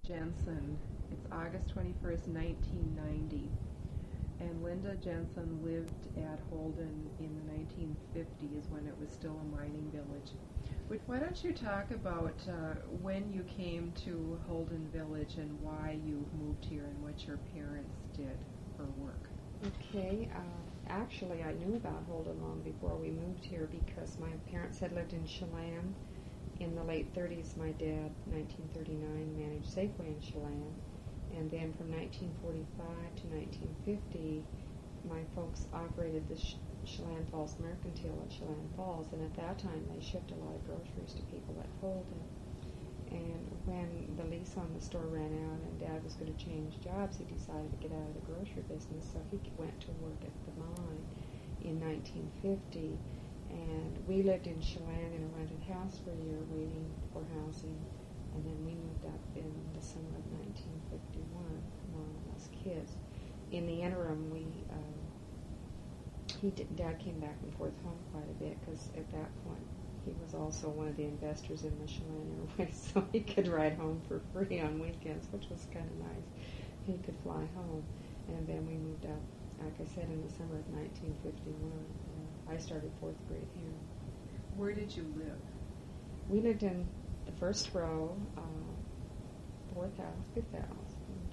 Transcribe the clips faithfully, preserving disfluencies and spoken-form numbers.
Jensen. It's August twenty-first, nineteen ninety. And Linda Jensen lived at Holden in the nineteen fifties when it was still a mining village. But why don't you talk about uh, when you came to Holden Village and why you moved here and what your parents did for work? Okay, uh, actually I knew about Holden long before we moved here because my parents had lived in Chelan. In the late thirties, my dad, nineteen thirty-nine, managed Safeway in Chelan. And then from nineteen forty-five to nineteen fifty, my folks operated the Sh- Chelan Falls Mercantile at Chelan Falls, and at that time they shipped a lot of groceries to people at Holden. And when the lease on the store ran out and Dad was going to change jobs, he decided to get out of the grocery business, so he went to work at the mine in nineteen fifty. And we lived in Chelan in a rented house for a year waiting for housing, and then we moved up in the summer of nineteen fifty-one, along with us kids. In the interim, we uh, he did, Dad came back and forth home quite a bit because at that point he was also one of the investors in the Chelan Airways, so he could ride home for free on weekends, which was kind of nice. He could fly home, and then we moved up, like I said, in the summer of nineteen fifty-one. Uh, I started fourth grade here. Where did you live? We lived in the first row, uh, fourth house, fifth house,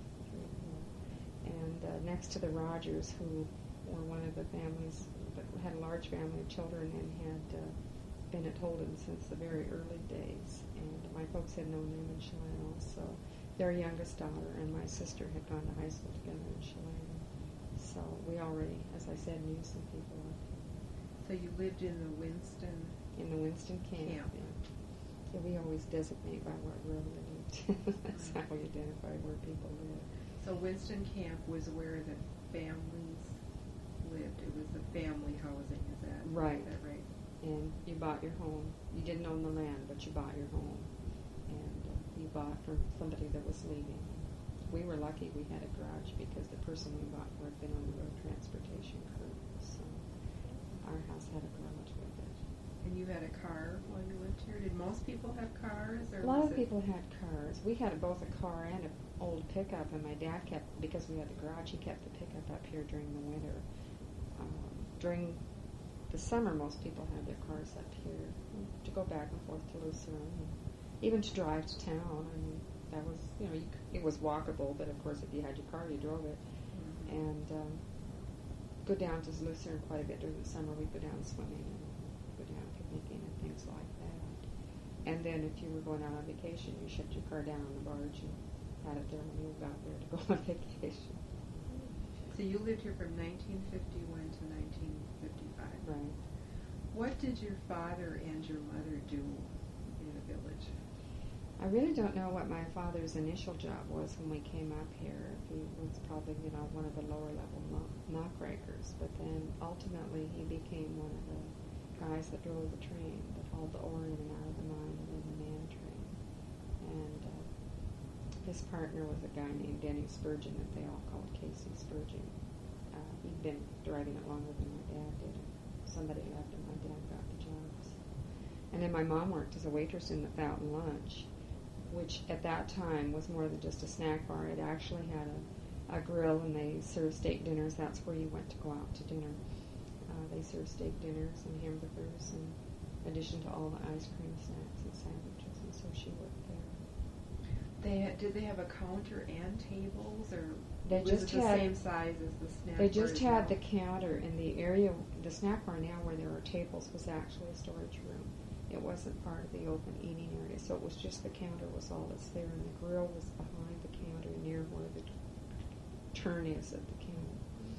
and uh, next to the Rogers, who were one of the families that had a large family of children and had uh, been at Holden since the very early days. And my folks had known them in Chelan also. Their youngest daughter and my sister had gone to high school together in Chelan. So we already, as I said, knew some people up here. So you lived in the Winston In the Winston camp, camp. yeah. Yeah, we always designate by what row they lived. That's how we identify where people live. So Winston Camp was where the families lived. It was the family housing, is that Right. Is that right? And you bought your home. You didn't own the land, but you bought your home. And uh, you bought from somebody that was leaving. We were lucky we had a garage because the person we bought for had been on the road transportation crew. So our house had a garage with it. And you had a car while you lived here? Did most people have cars? Or A lot was of it people had cars. We had both a car and an old pickup, and my dad kept, because we had the garage, he kept the pickup up here during the winter. Um, during the summer, most people had their cars up here to go back and forth to Lucerne, and even to drive to town. I mean, that was, you know, you, c- it was walkable, but of course, if you had your car, you drove it. Mhm. And um, go down to Lucerne quite a bit during the summer. We'd go down swimming and go down picnicking and things like that. And then if you were going out on vacation, you shipped your car down on the barge and had it there when you got there to go on vacation. So you lived here from nineteen fifty-one to nineteen fifty-five. Right. What did your father and your mother do in the village? I really don't know what my father's initial job was when we came up here. He was probably, you know, one of the lower level knock, knock breakers. But then ultimately he became one of the guys that drove the train, that hauled the ore in and out of the mine and in the man train. And uh, his partner was a guy named Denny Spurgeon that they all called Casey Spurgeon. Uh, he'd been driving it longer than my dad did. Somebody left and my dad got the jobs. And then my mom worked as a waitress in the Fountain Lunch, which at that time was more than just a snack bar. It actually had a, a grill, and they served steak dinners. That's where you went to go out to dinner. Uh, they served steak dinners and hamburgers in addition to all the ice cream, snacks, and sandwiches, and so she worked there. They had, did they have a counter and tables, or They was just it the had same size as the snack They bar just as had the well? counter in the area. The snack bar now where there are tables was actually a storage room. It wasn't part of the open eating area, so it was just the counter was all that's there, and the grill was behind the counter near where the turn is at the counter.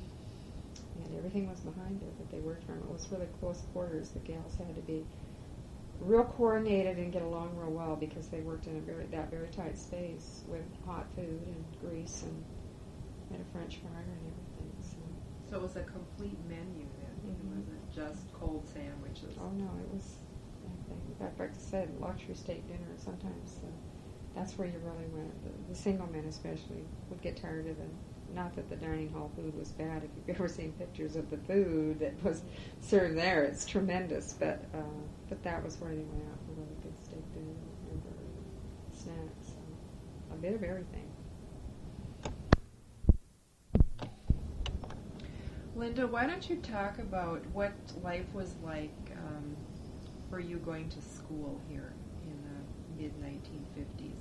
And everything was behind it that they worked from. It was really close quarters. The gals had to be real coordinated and get along real well because they worked in a very that very tight space with hot food and grease and had a French fryer and everything. So. So it was a complete menu then. Mhm. It wasn't just cold sandwiches. Oh no, it was everything. In fact, like I said, luxury steak dinner. Sometimes uh, that's where you really went. The, the single men especially would get tired of it. Not that the dining hall food was bad. If you've ever seen pictures of the food that was served there, it's tremendous. But uh, but that was where they went out for really good steak dinner and snacks. So a bit of everything. Linda, why don't you talk about what life was like um, for you going to school here in the mid nineteen fifties?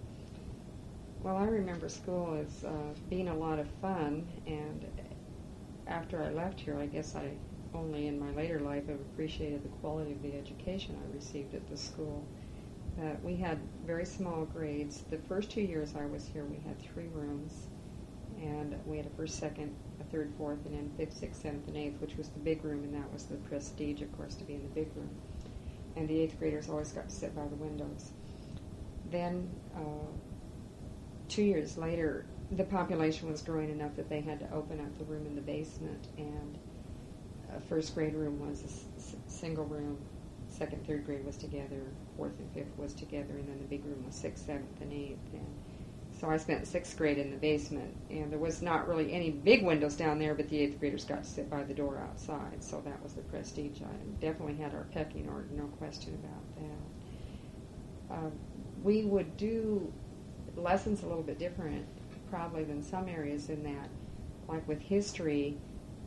Well, I remember school as uh, being a lot of fun, and after I left here, I guess I only in my later life have appreciated the quality of the education I received at the school. Uh, we had very small grades. The first two years I was here, we had three rooms, and we had a first, second, a third, fourth, and then fifth, sixth, seventh, and eighth, which was the big room, and that was the prestige, of course, to be in the big room. And the eighth graders always got to sit by the windows. Then, uh, two years later, the population was growing enough that they had to open up the room in the basement, and a first grade room was a s- single room, second, third grade was together, fourth and fifth was together, and then the big room was sixth, seventh, and eighth. And so I spent sixth grade in the basement, and there was not really any big windows down there, but the eighth graders got to sit by the door outside, so that was the prestige item. Definitely had our pecking order, no question about that. Uh, we would do lessons a little bit different probably than some areas in that, like with history,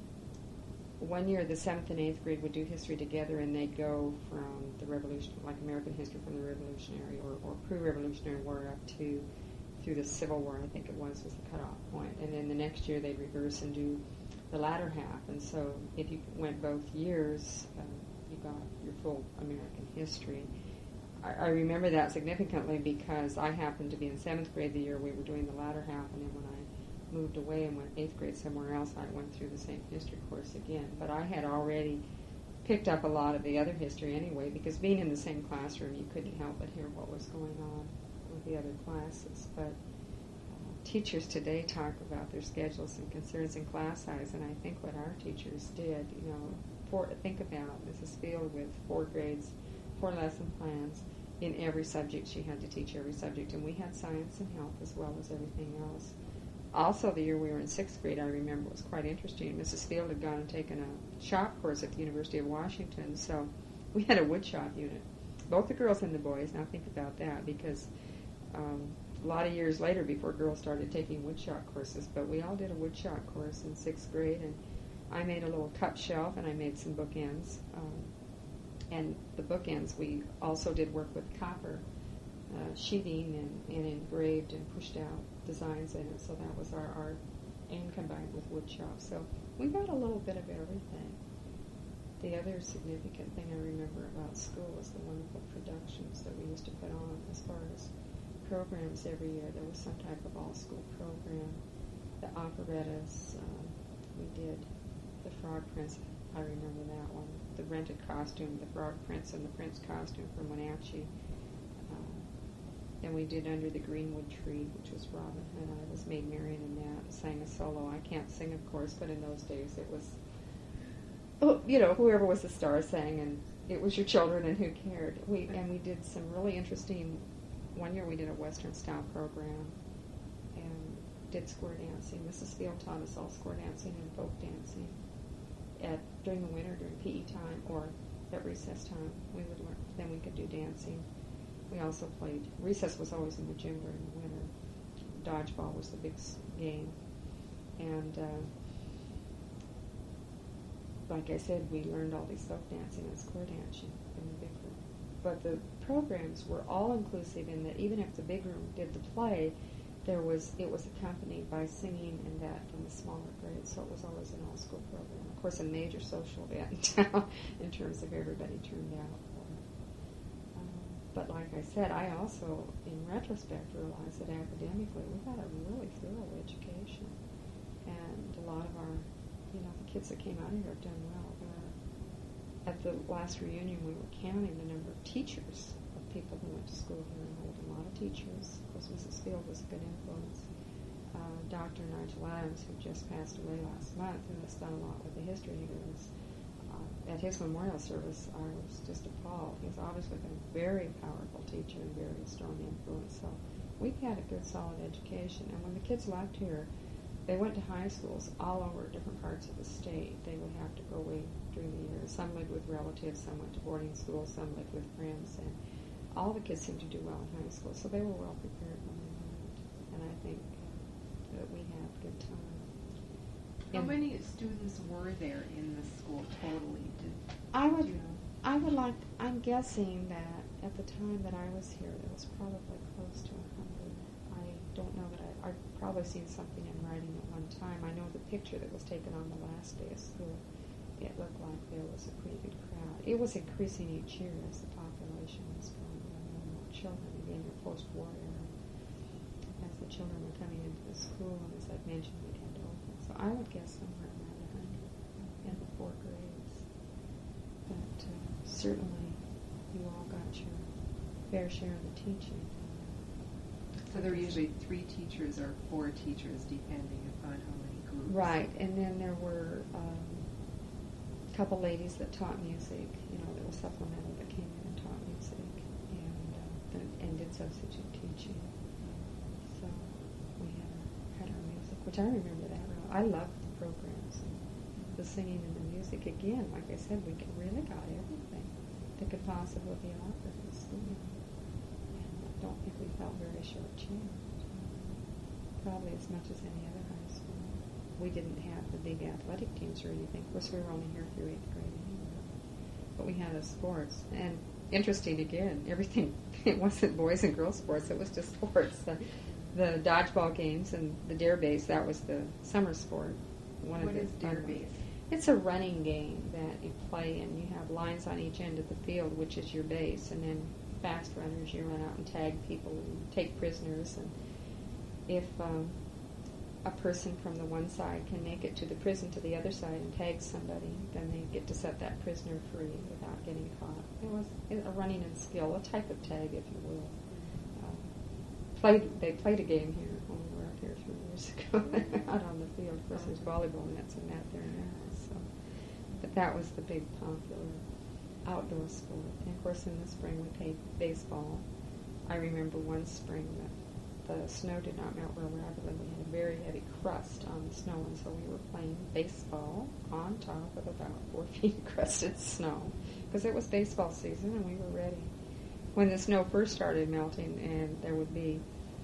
one year the seventh and eighth grade would do history together, and they'd go from the revolution, like American history from the Revolutionary or, or pre-Revolutionary War up to through the Civil War, I think it was, was the cutoff point. And then the next year they'd reverse and do the latter half. And so if you went both years, uh, you got your full American history. I, I remember that significantly because I happened to be in seventh grade the year we were doing the latter half, and then when I moved away and went eighth grade somewhere else, I went through the same history course again. But I had already picked up a lot of the other history anyway, because being in the same classroom, you couldn't help but hear what was going on with the other classes. But uh, teachers today talk about their schedules and concerns in class size, and I think what our teachers did, you know, for, think about Missus Field with four grades, four lesson plans. In every subject, she had to teach every subject, and we had science and health as well as everything else. Also, the year we were in sixth grade, I remember, was quite interesting. Missus Field had gone and taken a shop course at the University of Washington, so we had a wood shop unit. Both the girls and the boys. Now think about that, because um, a lot of years later, before girls started taking wood shop courses, but we all did a wood shop course in sixth grade, and I made a little cup shelf, and I made some bookends. Um, and the bookends, we also did work with copper uh, sheeting and, and engraved and pushed out designs in it, so that was our art, and combined with wood shop. So we got a little bit of everything. The other significant thing I remember about school was the wonderful productions that we used to put on as far as programs every year. There was some type of all-school program. The operettas, um, we did the Frog Prince, I remember that one. The rented costume, the Frog Prince and the Prince costume from Wenatchee. Then we did Under the Greenwood Tree, which was Robin Hood. I was Maid Marian in that, sang a solo. I can't sing, of course, but in those days it was, oh, you know, whoever was the star sang, and it was your children, and who cared. We And we did some really interesting, one year we did a Western-style program and did square dancing. Missus Field taught us all square dancing and folk dancing at during the winter, during P E time, or at recess time. We would learn. Then we could do dancing. We also played, recess was always in the gym during the winter. Dodgeball was the big game. And uh, like I said, we learned all these folk dancing and square dancing in the big room. But the programs were all inclusive in that even if the big room did the play, there was it was accompanied by singing and that in the smaller grades, so it was always an all-school program. Of course, a major social event in town in terms of everybody turned out. But like I said, I also, in retrospect, realized that academically we got a really thorough education. And a lot of our, you know, the kids that came out of here have done well. There, at the last reunion, we were counting the number of teachers, of people who went to school here in Holden. A lot of teachers. Of course, Missus Field was a good influence. Uh, Doctor Nigel Adams, who just passed away last month, who has done a lot with the history here, was at his memorial service, I was just appalled. He's obviously been a very powerful teacher and very strong influence. So we've had a good, solid education. And when the kids left here, they went to high schools all over different parts of the state. They would have to go away during the year. Some lived with relatives, some went to boarding school, some lived with friends. And all the kids seemed to do well in high school, so they were well prepared when they went. many students were there in the school totally? Did, I would, do you know? I would like. I'm guessing that at the time that I was here, there was probably close to a hundred. I don't know that I. I've probably seen something in writing at one time. I know the picture that was taken on the last day of school. It looked like there was a pretty good crowd. It was increasing each year as the population was growing. More and more children. Again, your post-war era. As the children were coming into the school, and as I've mentioned, we had to open. So I would guess somewhere around a hundred in the four grades. But uh, certainly, you all got your fair share of the teaching. So there were usually three teachers or four teachers, depending upon how many groups. Right, and then there were um, a couple ladies that taught music. You know, there was supplemental that came in and taught music, and uh, and, and did substitute teaching. So we had our, had our music, which I remember that. real- I loved the programs, and the singing and the music. Again, like I said, we could- really got everything that could possibly be offered in school. And I don't think we felt very shortchanged. Probably as much as any other high school. We didn't have the big athletic teams or anything. Of course, we were only here through eighth grade anyway. But we had the sports. And interesting again, everything, it wasn't boys and girls sports, it was just sports. The, the dodgeball games and the dare base, that was the summer sport. One What of the is fun dare ones. base? It's a running game that you play, and you have lines on each end of the field, which is your base, and then fast runners, you run out and tag people and take prisoners. And if um, a person from the one side can make it to the prison to the other side and tag somebody, then they get to set that prisoner free without getting caught. It was a running and skill, a type of tag, if you will. Um, played They played a game here when we were up here a few years ago, out on the field. Of course, there's volleyball nets and that there now. So, but that was the big popular outdoor sport. And of course, in the spring we played baseball. I remember one spring that the snow did not melt real rapidly. We had a very heavy crust on the snow, and so we were playing baseball on top of about four feet of crusted snow because it was baseball season and we were ready. When the snow first started melting, and there would be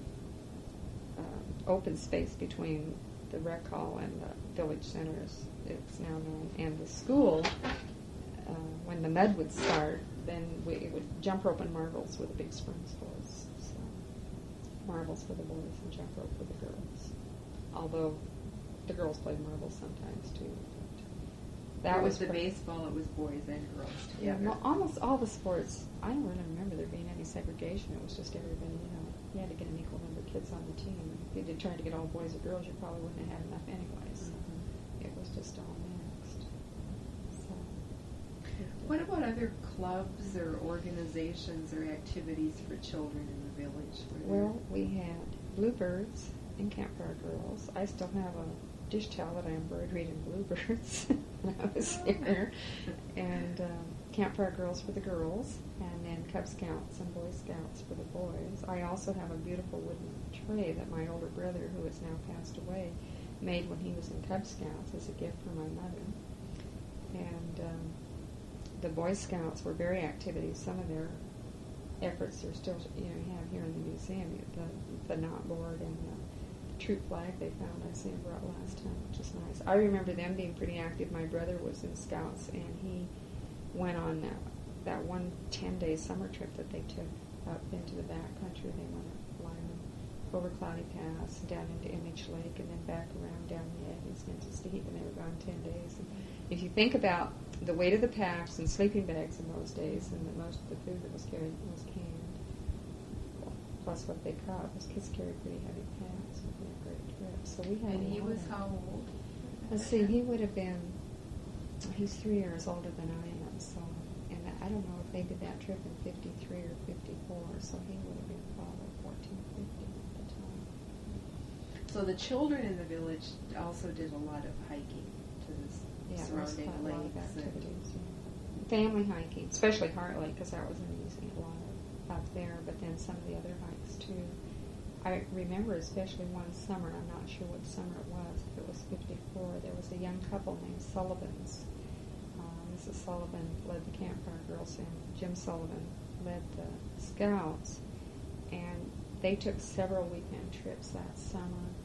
uh, open space between the rec hall and the village center, as it's now known, and the school, uh, when the mud would start, then we it would jump rope and marbles with the big springs for us. So marbles for the boys and jump rope for the girls. Although the girls played marbles sometimes too. But that That was was the pre- baseball, it was boys and girls Yeah, together. well, almost all the sports. I don't really remember there being any segregation. It was just everybody, you know, you had to get an equal number of kids on the team. If you did try to get all boys or girls, you probably wouldn't have had enough anyway. So Mhm. it was just all mixed. So. What about other clubs or organizations or activities for children in the village? Were there- Well, we had Bluebirds and Campfire Girls. I still have a dish towel that I embroidered in Bluebirds when I was here. And um, Campfire Girls for the girls, and then Cub Scouts and Boy Scouts for the boys. I also have a beautiful wooden tray that my older brother, who has now passed away, made when he was in Cub Scouts as a gift for my mother. And um, the Boy Scouts were very active. Some of their efforts are still, you know, you have here in the museum, the, the knot board and the, the troop flag they found I see brought last time, which is nice. I remember them being pretty active. My brother was in Scouts, and he went on that, that one ten-day summer trip that they took up into the back country. They went up Lyman, over Cloudy Pass, down into Image Lake, and then back around down the Aggies into Steve, and they were gone ten days. And if you think about the weight of the packs and sleeping bags in those days, and that most of the food that was carried was canned, plus what they caught, those kids carried pretty heavy packs. It would be a great trip. So we had And a he lot was of- how old? Let's see, he would have been, he's three years older than I am, so, and I don't know if they did that trip in fifty-three or fifty-four, so he would have been probably fourteen, fifteen at the time. So the children in the village also did a lot of hiking to the s- Yeah, there was surrounding quite a lot of lakes. and- activities. Yeah. Family hiking, especially Heart Lake, because that was amusing, a lot of up there, but then some of the other hikes too. I remember especially one summer, I'm not sure what summer it was, if it was fifty-four, there was a young couple named Sullivans. Uh, Missus Sullivan led the Campfire Girls, and Jim Sullivan led the Scouts, and they took several weekend trips that summer,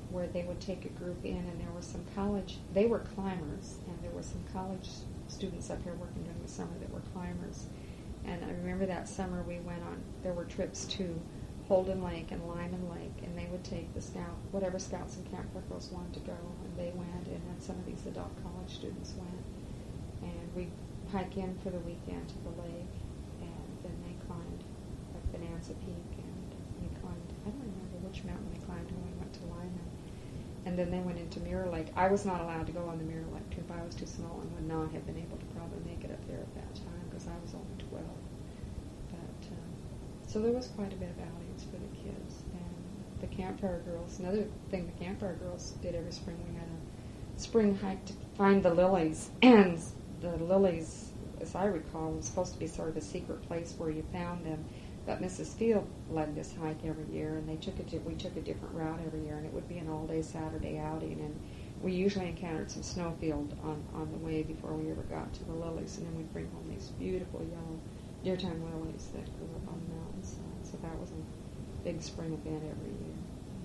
where they would take a group in, and there were some college, they were climbers, and there were some college students up here working during the summer that were climbers. And I remember that summer we went on, there were trips to Holden Lake and Lyman Lake, and they would take the scout, whatever Scouts and Camp Fire Girls wanted to go, and they went, and then some of these adult college students went. And we'd hike in for the weekend to the lake, and then they climbed like Bonanza Peak, and we climbed, I don't remember which mountain we climbed when we went to Lyman. And then they went into Mirror Lake. I was not allowed to go on the Mirror Lake trip. I was too small and would not have been able to probably make it up there at that time because I was only twelve. But um, so there was quite a bit of outings for the kids. And the Campfire Girls, another thing the Campfire Girls did every spring, we had a spring hike to find the lilies. And the lilies, as I recall, was supposed to be sort of a secret place where you found them. But Missus Field led this hike every year, and they took a di- we took a different route every year, and it would be an all-day Saturday outing. And we usually encountered some snowfield on, on the way before we ever got to the lilies, and then we'd bring home these beautiful yellow deer-time lilies that grew up on the mountainside. So that was a big spring event every year.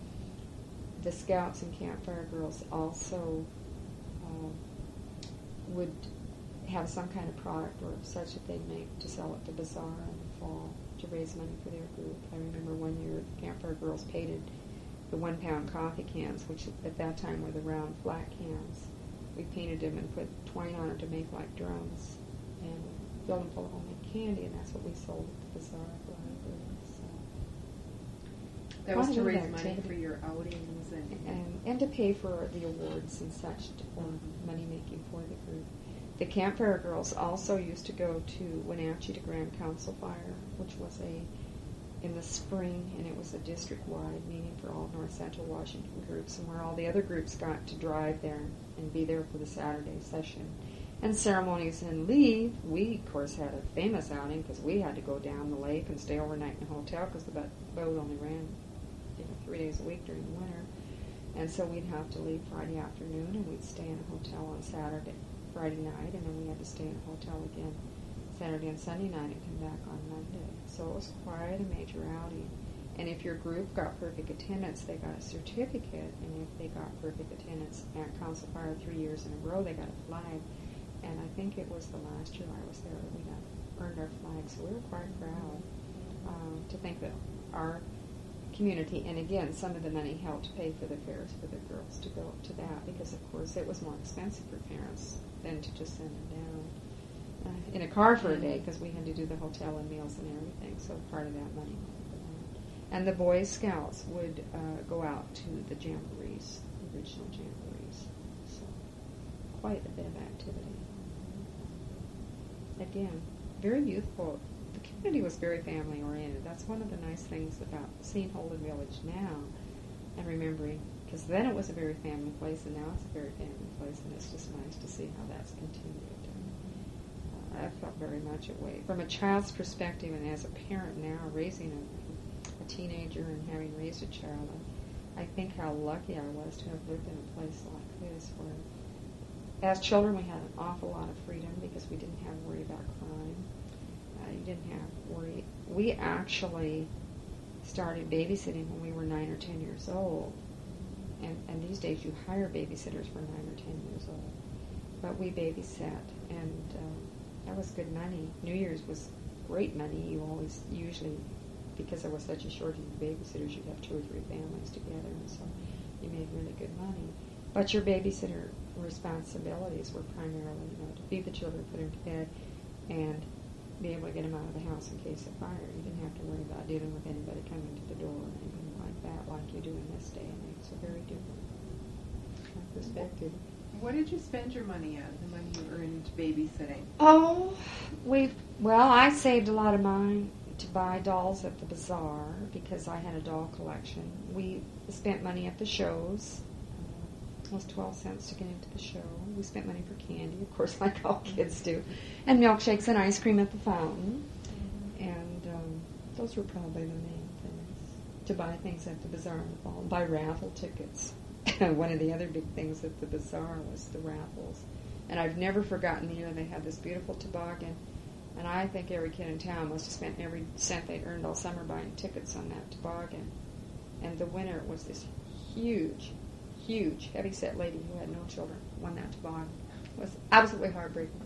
The Scouts and Campfire Girls also uh, would have some kind of product or such that they'd make to sell at the bazaar in the fall to raise money for their group. I remember one year the Campfire Girls painted the one-pound coffee cans, which at that time were the round flat cans. We painted them and put twine on them to make like drums, and filled them full of homemade candy, and that's what we sold at the bazaar for our group. So that was to raise money for your outings and, and and to pay for the awards and such for mm-hmm. money making for the group. The Campfire Girls also used to go to Wenatchee to Grand Council Fire, which was a in the spring, and it was a district-wide meeting for all North Central Washington groups, and where all the other groups got to drive there and be there for the Saturday session. And ceremonies and leave, we, of course, had a famous outing because we had to go down the lake and stay overnight in a hotel because the boat only ran you know, three days a week during the winter. And so we'd have to leave Friday afternoon, and we'd stay in a hotel on Saturday. Friday night, and then we had to stay in a hotel again Saturday and Sunday night and come back on Monday. So it was quite a major outing. And if your group got perfect attendance, they got a certificate, and if they got perfect attendance at Council Fire three years in a row, they got a flag. And I think it was the last year I was there that we got earned our flag, so we were quite proud um, to think that our community, and again, some of the money helped pay for the fares for the girls to go up to that, because of course it was more expensive for parents than to just send them down uh, in a car for a day, because we had to do the hotel and meals and everything, so part of that money went for that. And the Boy Scouts would uh, go out to the jamborees, the original jamborees, so quite a bit of activity. Again, very youthful. The community was very family oriented. That's one of the nice things about seeing Holden Village now and remembering, because then it was a very family place, and now it's a very family place, and it's just nice to see how that's continued. And, uh, I felt very much that way. From a child's perspective, and as a parent now, raising a, a teenager and having raised a child, I, I think how lucky I was to have lived in a place like this where as children we had an awful lot of freedom because we didn't have to worry about crime. Uh, you didn't have to worry. We actually started babysitting when we were nine or ten years old. And, and these days you hire babysitters for nine or ten years old. But we babysat, and um, that was good money. New Year's was great money. You always, usually, because there was such a shortage of babysitters, you'd have two or three families together, and so you made really good money. But your babysitter responsibilities were primarily, you know, to feed the children, put them to bed, and be able to get them out of the house in case of fire. You didn't have to worry about dealing with anybody coming to the door or anything like that, like you do in this day and age. So very different perspective. What did you spend your money on, the money you earned babysitting? Oh, we well, I saved a lot of mine to buy dolls at the bazaar because I had a doll collection. We spent money at the shows. It was twelve cents to get into the show. We spent money for candy, of course, like all kids do, and milkshakes and ice cream at the fountain. And um, those were probably the main things. To buy things at the bazaar in the fall, buy raffle tickets. One of the other big things at the bazaar was the raffles. And I've never forgotten the year they had this beautiful toboggan, and I think every kid in town must have spent every cent they'd earned all summer buying tickets on that toboggan. And the winner was this huge huge, heavy-set lady who had no children won that toboggan. It was absolutely heartbreaking.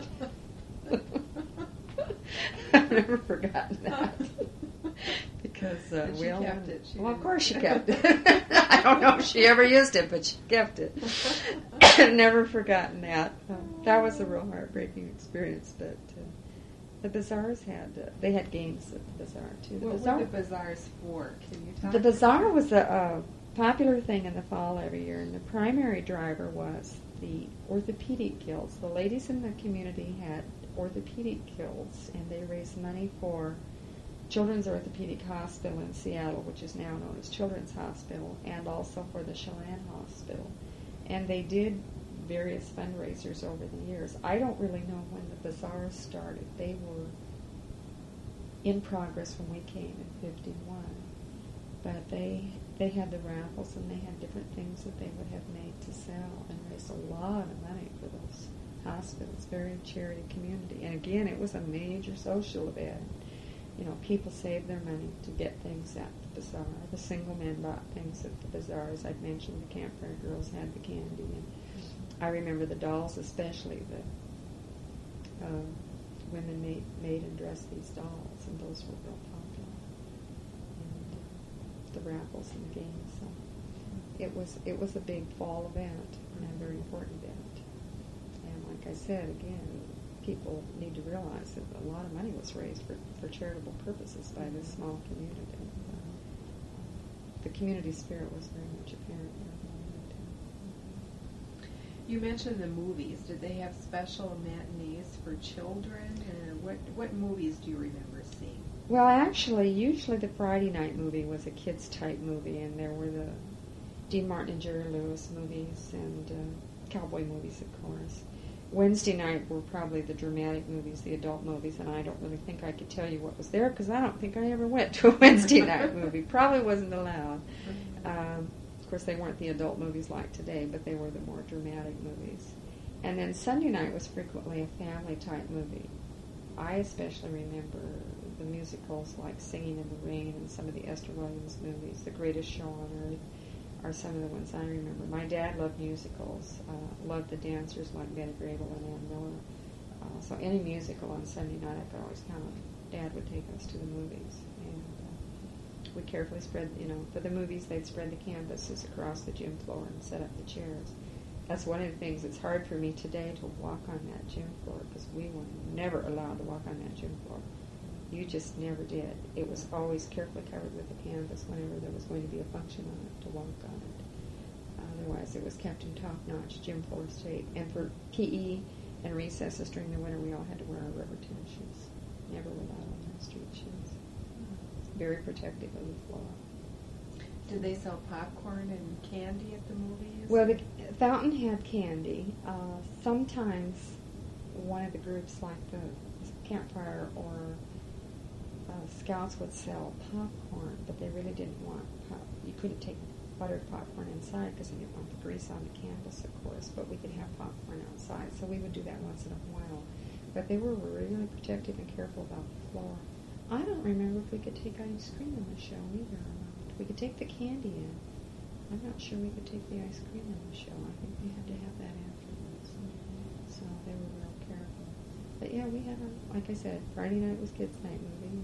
I've never forgotten that. Because uh, And she we all kept it. She well, of didn't- course she kept it. I don't know if she ever used it, but she kept it. I've never forgotten that. Um, that was a real heartbreaking experience. But uh, the bazaars had uh, they had games at the bazaar too. The What bazaar, were the bazaars for? Can you talk? the bazaar was a, a popular thing in the fall every year, and the primary driver was the orthopedic guilds. The ladies in the community had orthopedic guilds, and they raised money for Children's Orthopedic Hospital in Seattle, which is now known as Children's Hospital, and also for the Chelan Hospital. And they did various fundraisers over the years. I don't really know when the bazaars started. They were in progress when we came in fifty-one. But they they had the raffles, and they had different things that they would have made to sell, and raised a lot of money for those hospitals. Very charity community. And again, it was a major social event. You know, people saved their money to get things at the bazaar. The single men bought things at the bazaar. As I'd mentioned, the campfire girls had the candy. And I remember the dolls, especially the uh, women made, made and dressed these dolls, and those were real popular. And uh, the raffles and the games. So it was it was a big fall event, and a very important event. And like I said, again, people need to realize that a lot of money was raised for, for charitable purposes by this small community. Uh, the community spirit was very much apparent there. You mentioned the movies. Did they have special matinees for children? Uh, what what movies do you remember seeing? Well, actually, usually the Friday night movie was a kids type movie, and there were the Dean Martin and Jerry Lewis movies, and uh, cowboy movies, of course. Wednesday night were probably the dramatic movies, the adult movies, and I don't really think I could tell you what was there because I don't think I ever went to a Wednesday night movie. Probably wasn't allowed. Um, of course, they weren't the adult movies like today, but they were the more dramatic movies. And then Sunday night was frequently a family-type movie. I especially remember the musicals like Singing in the Rain and some of the Esther Williams movies, The Greatest Show on Earth, are some of the ones I remember. My dad loved musicals, uh, loved the dancers like Betty Grable and Ann Miller. Uh, so any musical on Sunday night, I could always count on. Dad would take us to the movies. And uh, we carefully spread, you know, for the movies, they'd spread the canvases across the gym floor and set up the chairs. That's one of the things that's hard for me today, to walk on that gym floor, because we were never allowed to walk on that gym floor. You just never did. It was always carefully covered with a canvas whenever there was going to be a function on it, to walk on it. Otherwise, it was kept in top-notch gym floor state. And for P E and recesses during the winter, we all had to wear our rubber tennis shoes. Never without on our street shoes. Very protective of the floor. Did they sell popcorn and candy at the movies? Well, the fountain had candy. Uh, sometimes one of the groups, like the campfire or uh, scouts, would sell popcorn, but they really didn't want pop. You couldn't take buttered popcorn inside because they didn't want the grease on the canvas, of course, but we could have popcorn outside, so we would do that once in a while. But they were really protective and careful about the floor. I don't remember if we could take ice cream in the show either or not. We could take the candy in. I'm not sure we could take the ice cream in the show. I think we had to have that afterwards. So they were real careful. But yeah, we had, a, like I said, Friday night was kids' night movie.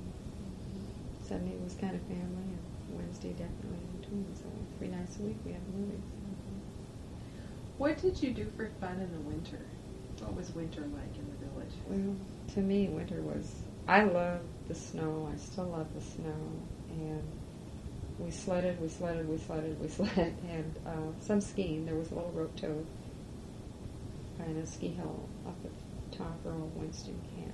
Sunday was kind of family, and Wednesday definitely in between. So three nights a week we had movies. What did you do for fun in the winter? What was winter like in the village? Well, to me, winter was, I loved the snow. I still love the snow. And we sledded, we sledded, we sledded, we sledded. And uh, some skiing. There was a little rope tow and a ski hill up at top Earl of Winston Camp.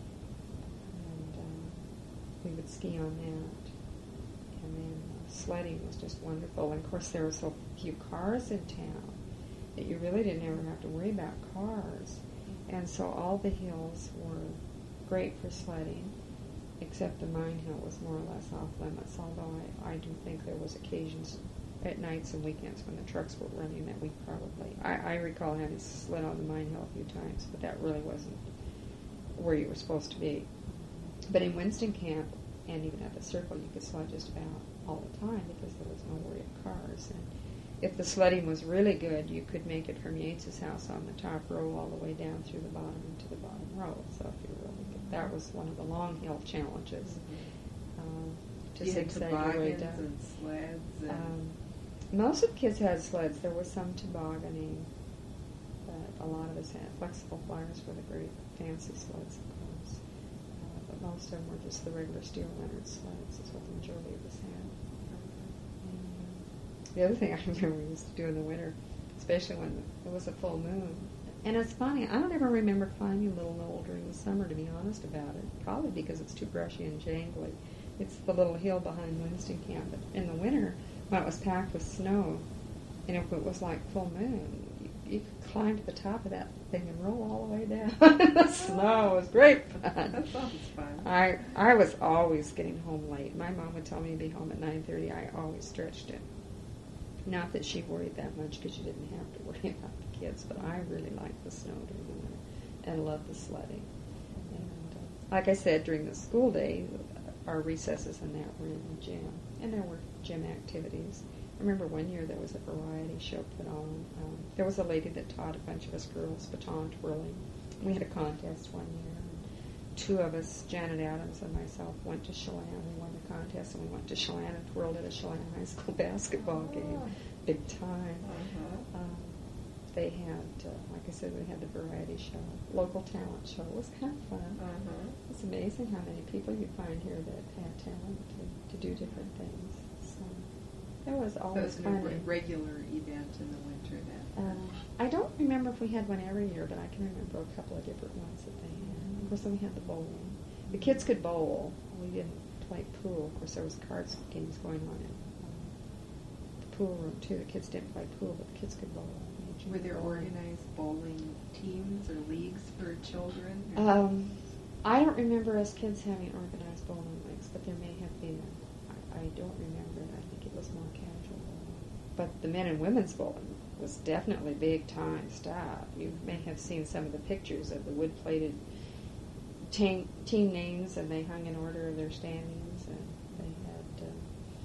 And uh, we would ski on that. And then uh, sledding was just wonderful. And of course, there were so few cars in town that you really didn't ever have to worry about cars. And so all the hills were great for sledding, except the Mine Hill was more or less off limits, although I, I do think there was occasions at nights and weekends when the trucks were running that we probably, I, I recall having slid on the Mine Hill a few times, but that really wasn't where you were supposed to be. But in Winston Camp, and even at the Circle, you could sled just about all the time because there was no worry of cars. And if the sledding was really good, you could make it from Yates's house on the top row all the way down through the bottom into the bottom row. So if you really good, that was one of the long hill challenges. Mm-hmm. Um, to You had zigzag your way toboggans down. and sleds and Um, most of the kids had sleds. There was some tobogganing, but a lot of us had flexible flyers were the great fancy sleds, of course. Uh, but most of them were just the regular steel Leonard sleds. Is what the majority of us had. The other thing I remember we used to do in the winter, especially when it was a full moon, and it's funny, I don't ever remember climbing Little Knoll during the summer, to be honest about it, probably because it's too brushy and jangly. It's the little hill behind Winston Camp, but in the winter, when it was packed with snow, and if it was like full moon, you, you could climb to the top of that thing and roll all the way down in the snow. It was great fun. that sounds fun. I I was always getting home late. My mom would tell me to be home at nine thirty. I always stretched it. Not that she worried that much because she didn't have to worry about the kids, but I really liked the snow during the winter and loved the sledding. And uh, like I said, during the school day, our recesses and that were in the gym, and there were gym activities. I remember one year there was a variety show put on. Um, there was a lady that taught a bunch of us girls baton twirling. We had a contest one year. Two of us, Janet Adams and myself, went to Chelan. We won the contest, and we went to Chelan and twirled at a Chelan High School basketball game. Big time. Uh-huh. Um, they had, uh, like I said, they had the variety show, local talent show. It was kind of fun. Uh-huh. It's amazing how many people you find here that had talent to, to do different things. So it was So always it's a fun. re- regular event in the winter then. Uh, I don't remember if we had one every year, but I can remember a couple of different ones that they had. Of course, then we had the bowling. The kids could bowl. We didn't play pool. Of course, there was cards games going on in um, the pool room, too. The kids didn't play pool, but the kids could bowl. Were there organized bowling teams or leagues for children? Um, I don't remember us kids having organized bowling leagues, but there may have been. I, I don't remember it. I think it was more casual bowling. But the men and women's bowling was definitely big time stuff. You may have seen some of the pictures of the wood-plated team, team names, and they hung in order of their standings, and they had uh,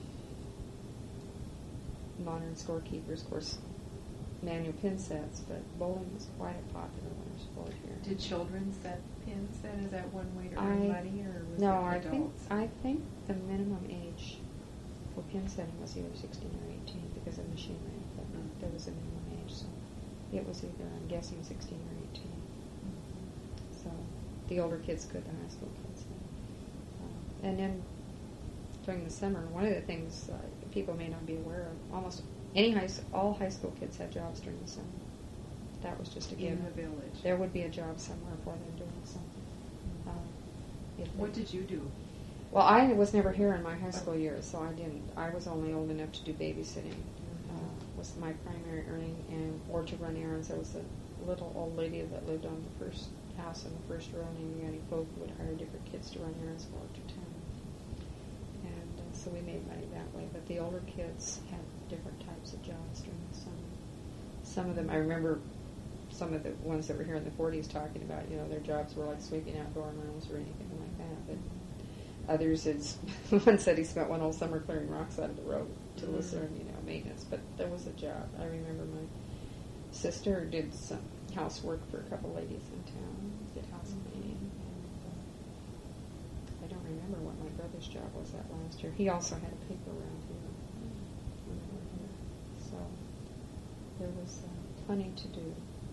modern scorekeepers, of course, manual pin sets, but bowling was quite a popular winter sport here. Did children set pins then? Is that one way to earn I, money, or was no, it I think adults? I think the minimum age for pin setting was either sixteen or eighteen because of machinery equipment. Mm-hmm. There was a minimum age, so it was either, I'm guessing, sixteen or eighteen. So the older kids could, the high school kids. Uh, and then during the summer, one of the things uh, people may not be aware of, almost any high, all high school kids had jobs during the summer. That was just a given. In the village. There would be a job somewhere for them doing something. Uh, if What they- did you do? Well, I was never here in my high school years, so I didn't. I was only old enough to do babysitting. Uh, was my primary earning, and or to run errands. There was a little old lady that lived on the first house in the first row named Yanni Folk, who would hire different kids to run errands for her to town. And uh, so we made money that way. But the older kids had different types of jobs during the summer. Some of them, I remember some of the ones that were here in the forties talking about, you know, their jobs were like sweeping out dorm rooms or anything like that. But others, it's, one said he spent one whole summer clearing rocks out of the road to Mm. Lucerne, you know, maintenance. But there was a job. I remember my sister did some housework for a couple ladies in town, did house cleaning. And, uh, I don't remember what my brother's job was that last year. He also had a paper around here when we were here. So there was uh, plenty to do.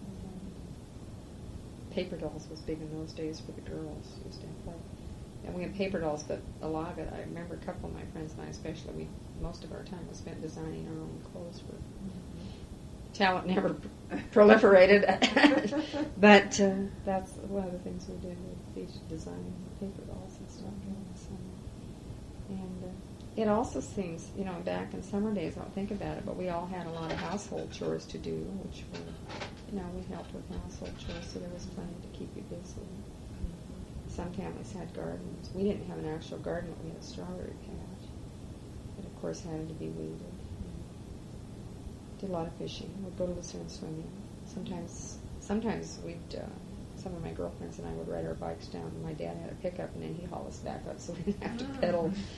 Paper dolls was big in those days for the girls. Used to play. And we had paper dolls, but a lot of it, I remember a couple of my friends and I especially, we most of our time was spent designing our own clothes for talent never proliferated. But uh, that's one of the things we did with these designing paper dolls and stuff during the summer. And uh, it also seems, you know, back in summer days, I don't think about it, but we all had a lot of household chores to do, which were, you know, we helped with household chores, so there was plenty to keep you busy. Some families had gardens. We didn't have an actual garden, but we had a strawberry patch. It, of course, had to be weeded. Did a lot of fishing. We'd go to Lucerne swimming. Sometimes, sometimes we'd, uh, some of my girlfriends and I would ride our bikes down. My dad had a pickup, and then he'd haul us back up, so we didn't have to pedal. Of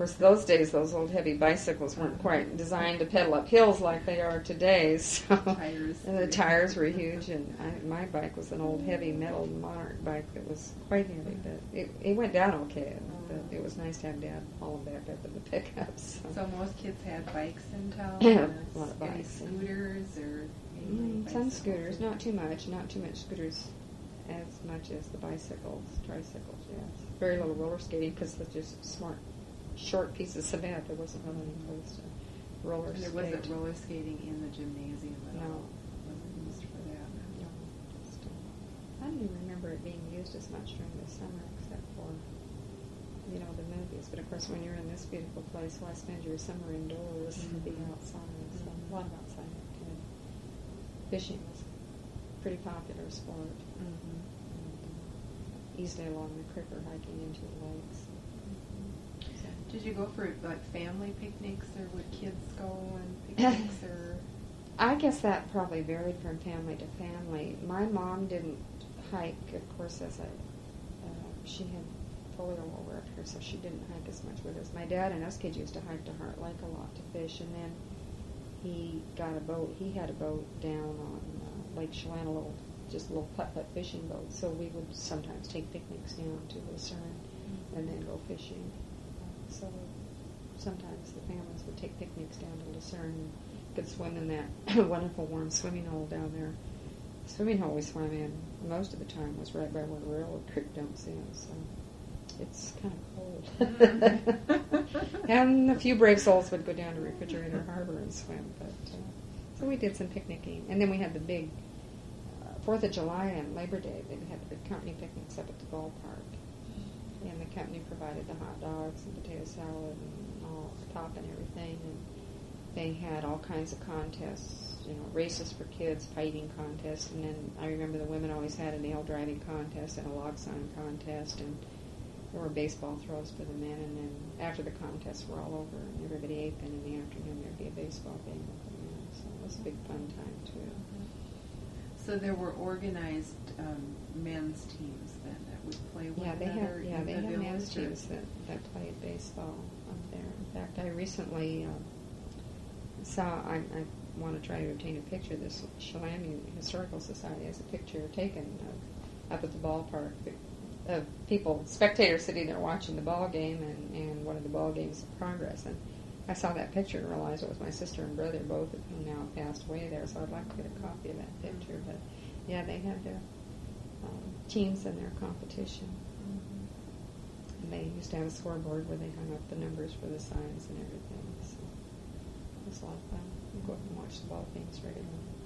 course, those days, those old heavy bicycles weren't quite designed to pedal up hills like they are today. So Tires. and the tires were huge, and I, my bike was an old heavy metal Monarch bike that was quite heavy, but it, it went down okay. But it was nice to have Dad haul them back up in the pickups. So, So most kids had bikes in town? Yeah, or a lot of any bikes, yeah. scooters or mainly mm, some bicycles? scooters, not too much, not too much scooters as much as the bicycles, tricycles, yes. Very little roller skating because they're just smart, short pieces of cement. There wasn't really any place to roller And there skate. wasn't roller skating in the gymnasium at No. all? It wasn't used for that? No, just, uh, I don't even remember it being used as much during the summer except for, you know, the movies. But of course, when you're in this beautiful place, why spend your summer indoors and be Mhm. outside? So Mhm. a lot of outside activity. Fishing was a pretty popular sport. Mm-hmm. And, uh, easy day along the creek or hiking into the lakes. So, Did you go for like family picnics, or would kids go on picnics, or? I guess that probably varied from family to family. My mom didn't hike, of course, as I, uh, she had polio over up here, so she didn't hike as much with us. My dad and us kids used to hike to Heart Lake a lot to fish, and then he got a boat. He had a boat down on uh, Lake Chelan, a little, just a little putt-putt fishing boat. So we would sometimes take picnics down to Lucerne and then go fishing. Uh, so sometimes the families would take picnics down to Lucerne and could swim in that wonderful warm swimming hole down there. The swimming hole we swam in most of the time was right by where the railroad creek dumps in, so it's kind of cold. And a few brave souls would go down to Refrigerator Harbor and swim, but uh, so we did some picnicking. And then we had the big uh, Fourth of July and Labor Day. They had the big company picnics up at the ballpark. And the company provided the hot dogs and potato salad and all the top and everything. And they had all kinds of contests, you know, races for kids, fighting contests, and then I remember the women always had a nail driving contest and a log sign contest, and there were baseball throws for the men, and then after the contests were all over and everybody ate, then in the afternoon there'd be a baseball game with the men, so it was a big fun time too. So there were organized um, men's teams then that would play one Yeah, they another have, yeah, in they the have village? men's or- teams that, that played baseball up there. In fact, I recently uh, saw, I, I want to try to obtain a picture. This Chelan Historical Society has a picture taken of, up at the ballpark of people, spectators sitting there watching the ball game and, and one of the ball games in progress. And I saw that picture and realized it was my sister and brother, both of whom now have passed away there, so I'd like to get a copy of that picture. But yeah, they had their um, teams in their competition. Mhm. And they used to have a scoreboard where they hung up the numbers for the signs and everything. So it was a lot of fun. We go up and watch the ball games regularly.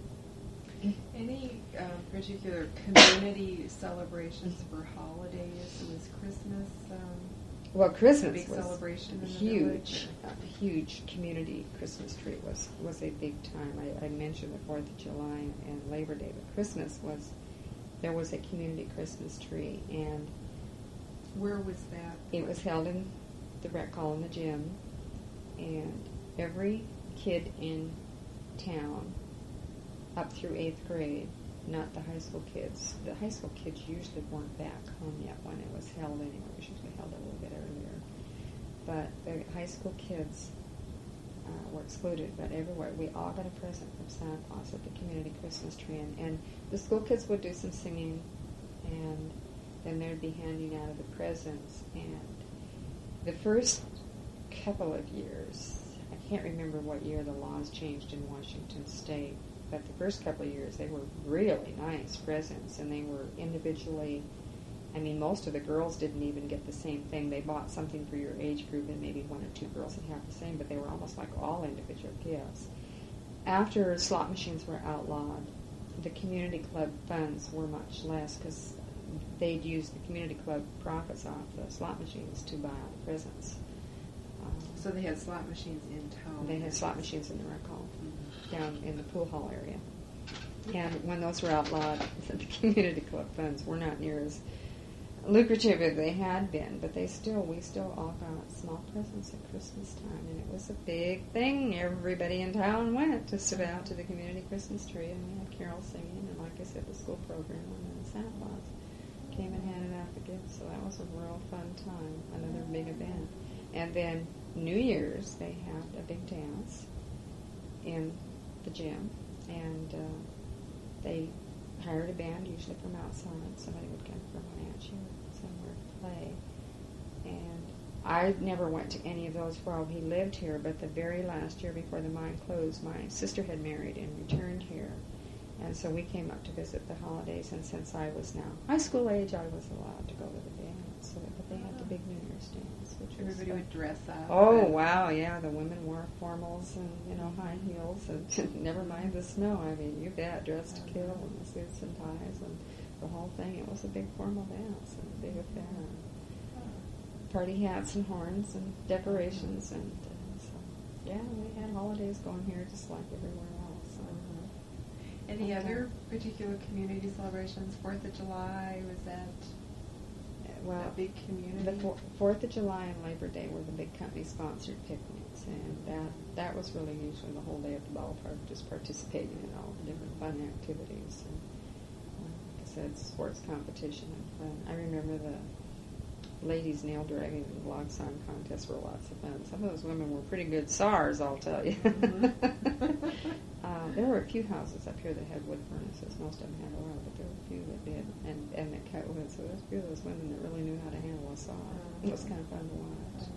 Any um, particular community celebrations for holidays? Was Christmas um, Well, a Christmas big was celebration in the huge. village? A huge community Christmas tree was, was a big time. I, I mentioned the Fourth of July and Labor Day, but Christmas was, there was a community Christmas tree, and Where was that? it was held in the rec hall in the gym, and every kid in town up through eighth grade, not the high school kids. The high school kids usually weren't back home yet when it was held anyway. It was usually held a little bit earlier. But the high school kids uh, were excluded, but everywhere. We all got a present from Santa Claus at the community Christmas tree, and, and the school kids would do some singing, and then they'd be handing out of the presents. And the first couple of years, I can't remember what year the laws changed in Washington State, but the first couple of years they were really nice presents, and they were individually, I mean, most of the girls didn't even get the same thing. They bought something for your age group, and maybe one or two girls would have the same, but they were almost like all individual gifts. After slot machines were outlawed, the community club funds were much less because they'd use the community club profits off the slot machines to buy out the presents. Um, So they had slot machines in town. they had slot machines in the rec hall Mhm. down in the pool hall area. And when those were outlawed, the community club funds were not near as lucrative as they had been, but they still, we still all got small presents at Christmas time, and it was a big thing. Everybody in town went to sit out to the community Christmas tree, and we had carols singing, and like I said, the school program, and then Santa Claus came and handed out the gifts, so that was a real fun time, another big event. And then New Year's, they had a big dance in the gym, and uh, they hired a band, usually from outside. Somebody would come from Wenatchee or somewhere to play. And I never went to any of those while he lived here, but the very last year before the mine closed, my sister had married and returned here. And so we came up to visit the holidays, and since I was now high school age, I was allowed to go to the dance. So, but they had the big New Year's dance, which Everybody was would dress up. Oh, wow, yeah, the women wore formals and, you know, high heels, and never mind the snow. I mean, you bet, dressed to kill, and the suits and ties, and the whole thing. It was a big formal dance and a big affair. Party hats and horns and decorations, and uh, so, yeah, we had holidays going here just like everywhere else. So. Any Okay. other particular community celebrations? Fourth of July, was that Well, a big community? the four- Fourth of July and Labor Day were the big company-sponsored picnics, and that that was really usually the whole day at the ballpark, just participating in all the different fun activities. And, uh, like I said, sports competition and fun. I remember the ladies nail dragging and log song contests were lots of fun. Some of those women were pretty good S A Rs, I'll tell you. Mhm. uh, there were a few houses up here that had wood furnaces. Most of them had oil, but there were a few that did, and and that cut wood. So there's a few of those women that really knew how to handle a saw. It was kind of fun to watch.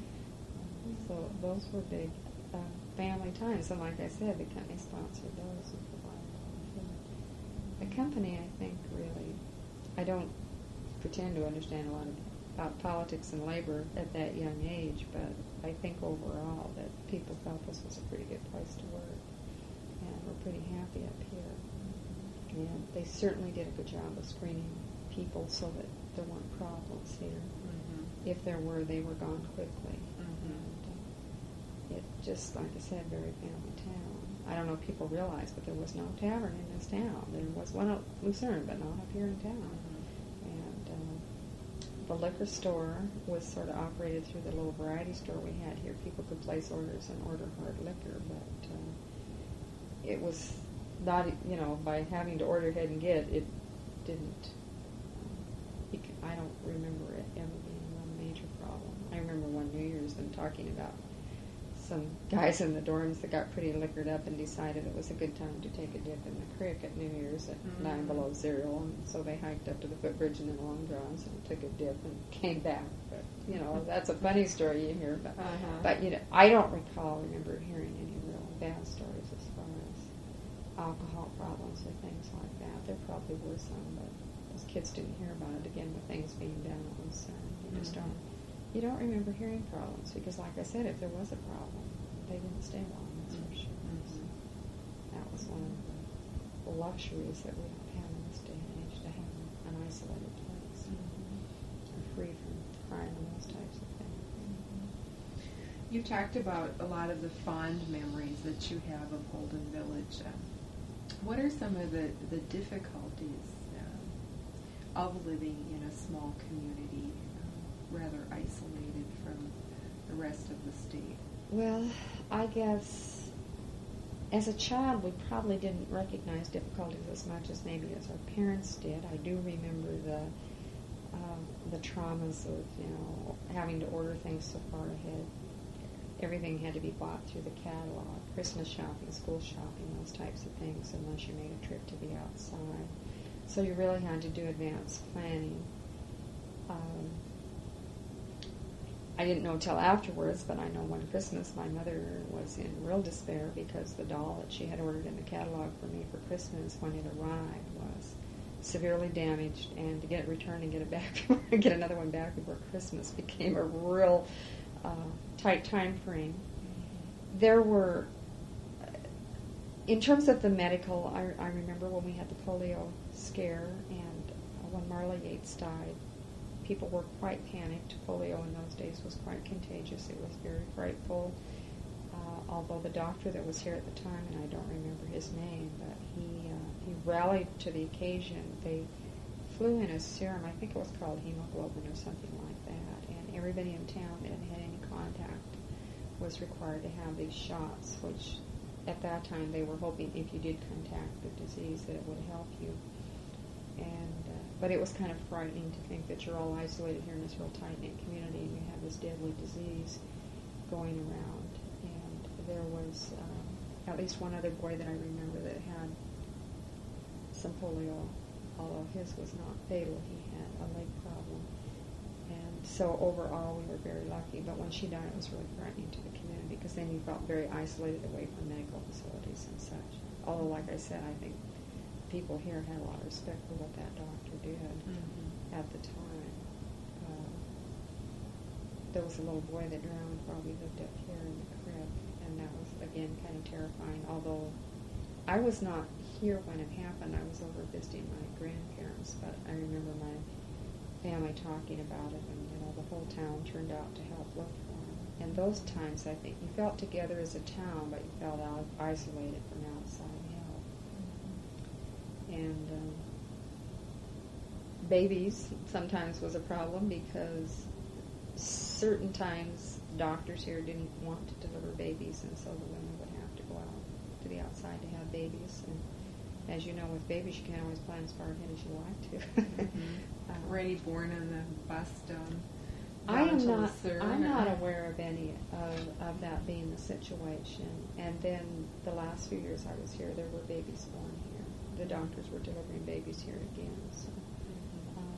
So those were big uh, family times, and like I said, the company sponsored those and provided all the food. The company, I think, really, I don't pretend to understand a lot of about politics and labor at that young age, but I think overall that people felt this was a pretty good place to work, and we're pretty happy up here. And they certainly did a good job of screening people so that there weren't problems here. Mhm. If there were, they were gone quickly. Mhm. And uh, it just, like I said, very family town. I don't know if people realize, but there was no tavern in this town. There was one at Lucerne, but not up here in town. And um, the liquor store was sort of operated through the little variety store we had here. People could place orders and order hard liquor, but uh, it was not, you know, by having to order ahead and get, it didn't, you c- I don't remember it ever being one major problem. I remember one New Year's them talking about some guys in the dorms that got pretty liquored up and decided it was a good time to take a dip in the creek at New Year's at Mhm. nine below zero, and so they hiked up to the footbridge and then long johns and took a dip and came back. But you know, that's a funny story you hear, but Uh-huh. but you know, I don't recall remember hearing any real bad stories as far as alcohol problems or things like that. There probably were some, but those kids didn't hear about it again with things being down at Lucerne. You just Mhm. don't. You don't remember hearing problems because, like I said, if there was a problem, they didn't stay long. That's for sure. Mhm. So that was one of the luxuries that we don't have in this day and age, to have an isolated place, or free from crime and those types of things. You talked about a lot of the fond memories that you have of Holden Village. Um, what are some of the, the difficulties um, of living in a small community, um, rather isolated from the rest of the state? Well, I guess as a child we probably didn't recognize difficulties as much as maybe as our parents did. I do remember the uh, the traumas of, you know, having to order things so far ahead. Everything had to be bought through the catalog. Christmas shopping, school shopping, those types of things, unless you made a trip to the outside. So you really had to do advanced planning. Um, I didn't know till afterwards, but I know one Christmas my mother was in real despair because the doll that she had ordered in the catalog for me for Christmas when it arrived was severely damaged, and to get it returned and get it back, get another one back before Christmas became a real uh, tight time frame. There were, in terms of the medical, I, I remember when we had the polio scare, and uh, when Marla Yates died, people were quite panicked. Polio in those days was quite contagious. It was very frightful. Uh, although the doctor that was here at the time, and I don't remember his name, but he uh, he rallied to the occasion. They flew in a serum, I think it was called hemoglobin or something like that, and everybody in town that had had any contact was required to have these shots, which at that time they were hoping if you did contact the disease that it would help you. And uh, but it was kind of frightening to think that you're all isolated here in this real tight-knit community and you have this deadly disease. going around, and there was um, at least one other boy that I remember that had some polio, although his was not fatal. He had a leg problem. And so overall we were very lucky, but when she died it was really frightening to the community because then you felt very isolated away from medical facilities and such. Although, like I said, I think people here had a lot of respect for what that doctor did mm-hmm. at the time. Uh, there was a little boy that drowned while we lived up here in the crib, and that was, again, kind of terrifying. Although I was not here when it happened. I was over visiting my grandparents, but I remember my family talking about it, and you know, the whole town turned out to help look for him. And those times, I think, you felt together as a town, but you felt out, isolated from outside help. Mm-hmm. And um, babies sometimes was a problem because certain times doctors here didn't want to deliver babies, and so the women would have to go out to the outside to have babies. And as you know, with babies, you can't always plan as far ahead as you like to. mm-hmm. um, Already born on the bus down. I am to not. Lucerne. I'm not aware of any of, of that being the situation. And then the last few years I was here, there were babies born here. The doctors were delivering babies here again. So mm-hmm. um,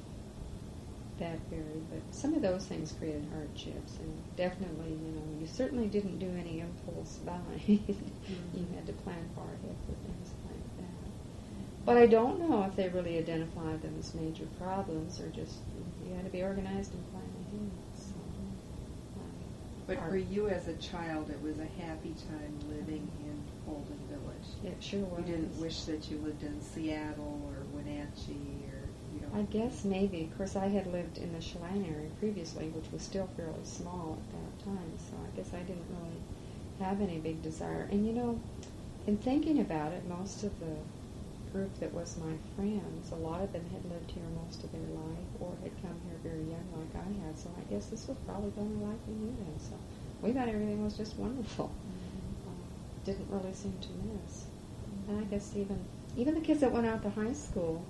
that varied, but some of those things created hardships, and definitely, you know, you certainly didn't do any impulse buying. mm-hmm. You had to plan far ahead for things like that. But I don't know if they really identified them as major problems, or just you had to be organized and plan ahead. So, um, but for you as a child, it was a happy time living in Holden Village. It sure was. You didn't wish that you lived in Seattle or Wenatchee, or you know. I guess maybe. Of course, I had lived in the Chelan area previously, which was still fairly small at that time. So I guess I didn't really have any big desire. And you know, in thinking about it, most of the group that was my friends, a lot of them had lived here most of their life or had come here very young like I had, so I guess this was probably the only life we knew then. So we thought everything was just wonderful. Mm-hmm. Uh, didn't really seem to miss. Mm-hmm. And I guess even even the kids that went out to high school,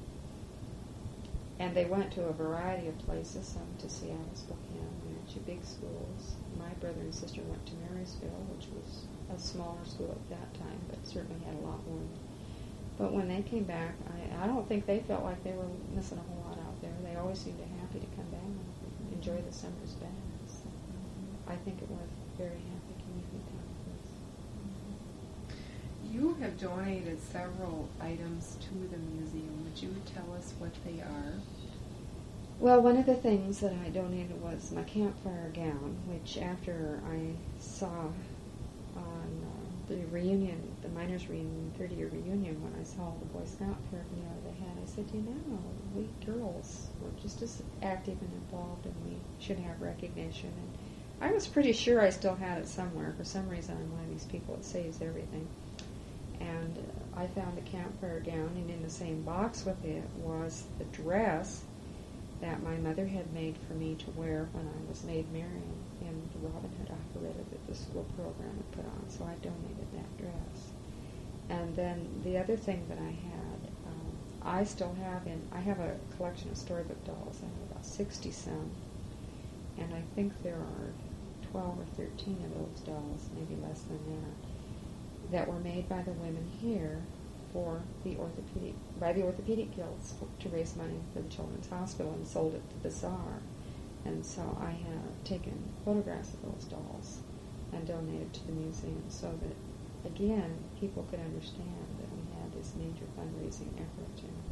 and they went to a variety of places, some to Seattle, Spokane, Wenatchee, big schools. My brother and sister went to Marysville, which was a smaller school at that time, but certainly had a lot more. But when they came back, I, I don't think they felt like they were missing a whole lot out there. They always seemed happy to come back and enjoy the summers back. So I think it was a very happy community town for us. You have donated several items to the museum. Would you tell us what they are? Well, one of the things that I donated was my campfire gown, which after I saw on uh, the reunion, the miners' reunion, thirty-year reunion, when I saw the Boy Scout paraphernalia they had, I said, you know, we girls were just as active and involved, and we should have recognition. And I was pretty sure I still had it somewhere. For some reason, I'm one of these people that saves everything. And uh, I found the campfire gown, and in the same box with it was the dress that my mother had made for me to wear when I was Maid Marian in the Robin Hood operetta that the school program had put on, so I donated that dress. And then the other thing that I had, um, I still have in, I have a collection of storybook dolls. I have about sixty some, and I think there are twelve or thirteen of those dolls, maybe less than that, that were made by the women here for the orthopedic, by the orthopedic guilds to raise money for the Children's Hospital, and sold it to the Bazaar. And so I have taken photographs of those dolls and donated to the museum so that, again, people could understand that we had this major fundraising effort and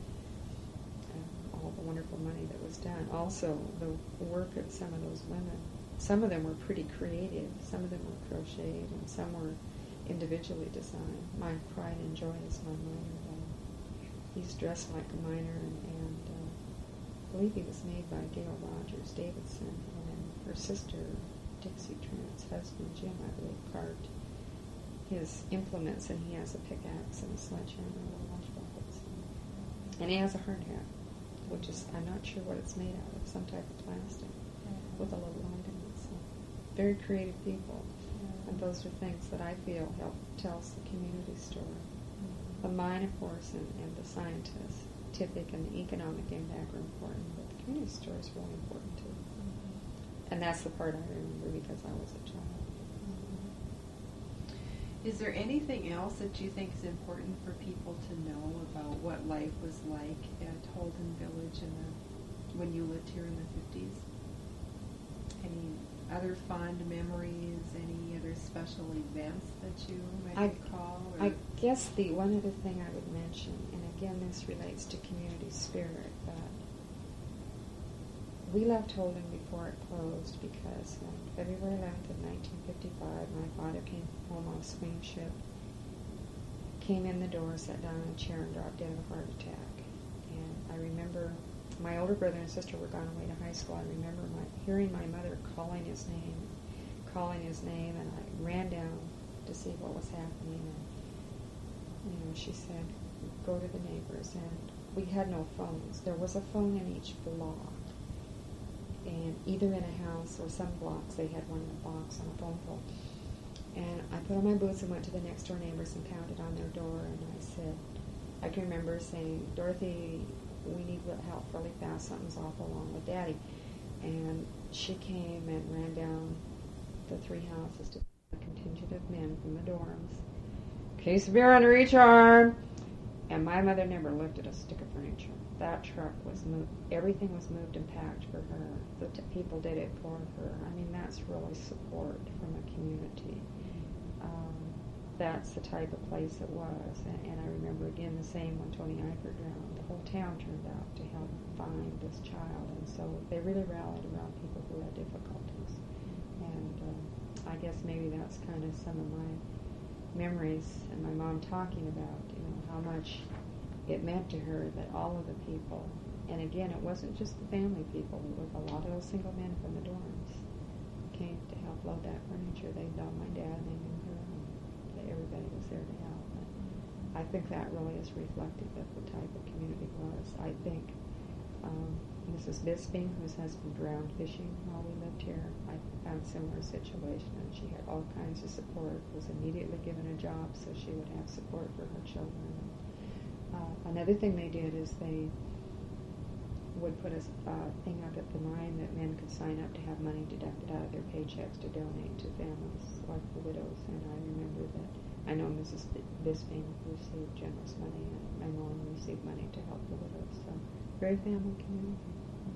um, all the wonderful money that was done. Also, the work of some of those women, some of them were pretty creative. Some of them were crocheted and some were individually designed. My pride and joy is my miner doll. He's dressed like a miner, and, and uh, I believe he was made by Gail Rogers Davidson, and then her sister, Dixie Trent's husband, Jim, I believe, carved his implements, and he has a pickaxe and a sledgehammer and a lunch bucket. So. And he has a hard hat, which is, I'm not sure what it's made out of, some type of plastic mm-hmm. with a little light in it. So very creative people. Mm-hmm. And those are things that I feel help tells the community story. Mm-hmm. The mine, of course, and, and the scientific and the economic impact are important, but the community story is really important too. Mm-hmm. and that's the part I remember because I was a child. Is there anything else that you think is important for people to know about what life was like at Holden Village in the, when you lived here in the fifties? Any other fond memories, any other special events that you might I, recall? Or? I guess the one other thing I would mention, and again this relates to community spirit, but we left Holden before it closed because on February eleventh of nineteen fifty-five, my father came home on a swing ship, came in the door, sat down in a chair, and dropped dead of a heart attack. And I remember my older brother and sister were gone away to high school. I remember my, hearing my mother calling his name, calling his name, and I ran down to see what was happening. And you know, she said, "Go to the neighbors." And we had no phones. There was a phone in each block. And either in a house or some blocks, they had one in a box on a phone pole. And I put on my boots and went to the next door neighbors and pounded on their door. And I said, I can remember saying, "Dorothy, we need help really fast. Something's awful wrong with Daddy." And she came and ran down the three houses to a contingent of men from the dorms. "Case of beer under each arm." And my mother never lifted a stick of furniture. That truck was moved. Everything was moved and packed for her. The t- people did it for her. I mean, that's really support from a community. Um, that's the type of place it was. And, and I remember again the same when Tony Eifert drowned. The whole town turned out to help find this child. And so they really rallied around people who had difficulties. And uh, I guess maybe that's kind of some of my memories and my mom talking about, you know, how much it meant to her that all of the people, and again, it wasn't just the family people, it was a lot of those single men from the dorms came to help load that furniture. They know my dad, they knew her, and that everybody was there to help. And I think that really is reflective of the type of community it was. I think um, Missus Bisping, whose husband drowned fishing while we lived here, I found a similar situation, and she had all kinds of support, was immediately given a job so she would have support for her children. Uh, another thing they did is they would put a uh, thing up at the mine that men could sign up to have money deducted out of their paychecks to donate to families like the widows. And I remember that I know Missus Bisping received generous money, and my mom received money to help the widows. So very family community.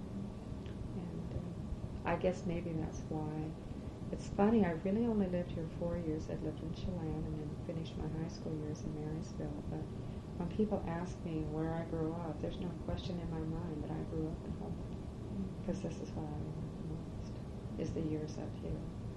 And uh, I guess maybe that's why. It's funny, I really only lived here four years. I'd lived in Chelan and then finished my high school years in Marysville. But when people ask me where I grew up, there's no question in my mind that I grew up in Holden. Because this is what I remember the most, is the years up here,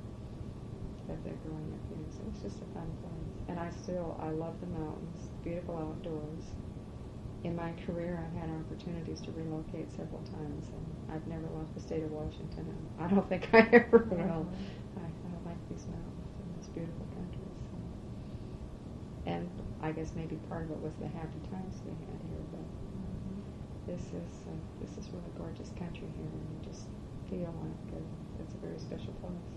of their growing up here. So it's just a fun place. And I still, I love the mountains, beautiful outdoors. In my career, I've had opportunities to relocate several times, and I've never left the state of Washington, and I don't think I ever will. I, I like these mountains and this beautiful country. So. And I guess maybe part of it was the happy times we had here, but mm-hmm. this is uh, this is really gorgeous country here, and you just feel like uh, it's a very special place.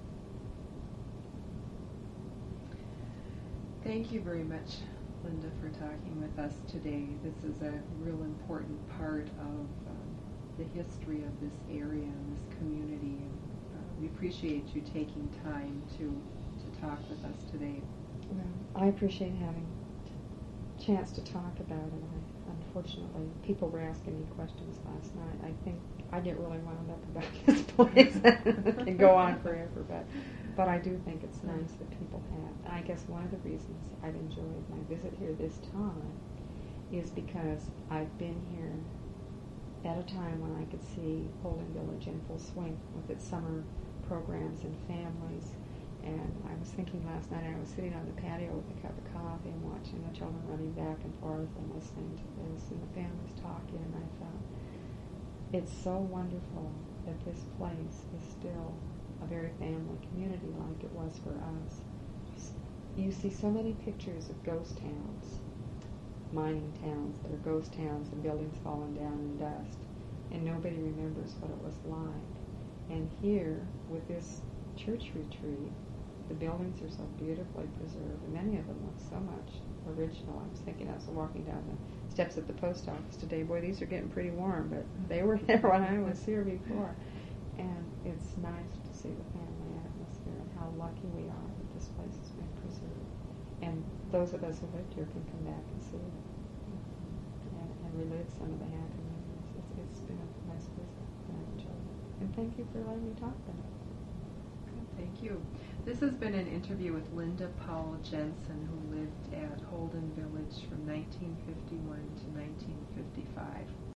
Thank you very much, Linda, for talking with us today. This is a real important part of um, the history of this area and this community. And, uh, we appreciate you taking time to, to talk with us today. Well, I appreciate having a chance to talk about it. I, unfortunately, people were asking me questions last night. I think I get really wound up about this place. It can go on forever, but but I do think it's nice that people have. I guess one of the reasons I've enjoyed my visit here this time is because I've been here at a time when I could see Holden Village in full swing with its summer programs and families. And I was thinking last night, I was sitting on the patio with a cup of coffee and watching the children running back and forth and listening to this and the families talking, and I thought, it's so wonderful that this place is still a very family community like it was for us. You see so many pictures of ghost towns, mining towns that are ghost towns and buildings falling down in dust, and nobody remembers what it was like. And here, with this church retreat, the buildings are so beautifully preserved, and many of them look so much original. I was thinking, I was walking down the steps at the post office today, boy, these are getting pretty warm, but they were there when I was here before. And it's nice to see the family atmosphere and how lucky we are that this place has been preserved. And those of us who lived here can come back and see it and, and relive some of the happy memories. It's, it's been a nice visit, and I enjoyed it. And thank you for letting me talk about it. Good, thank you. This has been an interview with Linda Powell Jensen, who lived at Holden Village from nineteen fifty-one to nineteen fifty-five.